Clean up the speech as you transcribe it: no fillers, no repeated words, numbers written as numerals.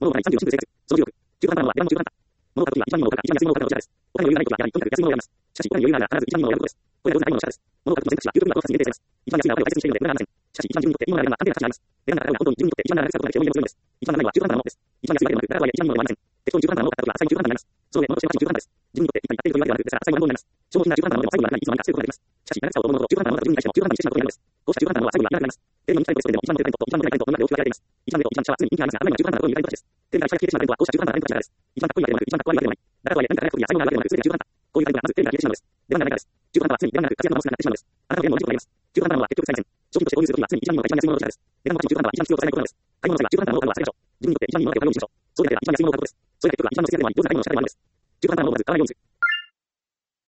物を行い産業を進空生活、その重力、中途半端なのは、物を買う時は一番いいものを買うか、一番安いものを買うかのどちらです。お金に余裕がない時は、やはりとにかく安いものを選びます。しかし、お金に余裕がないなら必ず一番いいものを選ぶことです。これがないものの仕方です。物を買う時の選択肢は究極にはこの2つに限定されます。一番安いのはお金を大切にしているので無駄がありません。しかし、一番自分にとっていいものを選ぶのは関係な価値があります。選んだ方が本当に自分にとって一番長く使うことができて、そういうものです。一番長いのは中途半端なものです。一番安いわけでもなく、長くはいえ一番いいものでもありません。適当に中途半端なものを買った時は最後の中途半端になります。その上、物としての価値も中途半端です。自分にとって一体合っているというわけではなく、ですから最後のものになります。消耗品な中途半端なものでも最後までいつの間にか強くなります。しかし、長く使おうと思うと中途半端なものが自分に対しても中途半端にしてしまうことになるのです。こうした中途半端なものは最後にはいらなくなります。テレビに見たいことでも一番モテるタイプと一番モテないタイプと音楽で大きく分けられています。一番上と一番下は常に人気がありますが、あまりにも中途半端なところにいるタイプです。テレビが消えてしまうタイプはこうした中途半端なタイプの違いです。一番かっこいいわけでもなく、一番かっこ悪いわけでもない。だからとはいえ、何か輝く時や才能があるわけでもなく、全てが中途半端。こういうタイプはまずテレビが消えてしまうのです。出番がないからです。中途半端は常に出番がなく活躍のマウスになってしまうのです。あなたのゲームの事故があります。中途半端なものは結局最善。商品として購入するときは常に一番いいものが一番安いもののどちらです。値段の価値も中途半端は一番必要とされないことなのです。買い物の際は中途半端なものを買うのは避けましょう。自分にとって一番いいものだけを買うようにしましょう。そういうだけでは一番安いものを買うことです。それだけでは一番の節約でもあり、上手な買い物をしたくなるのです。中途半端なものをまず買わないようにする。